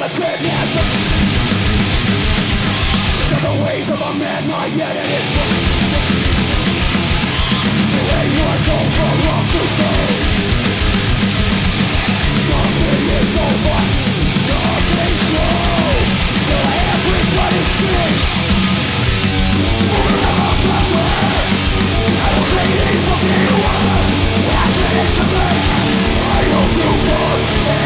the goodness of the ways of a man, my yet it is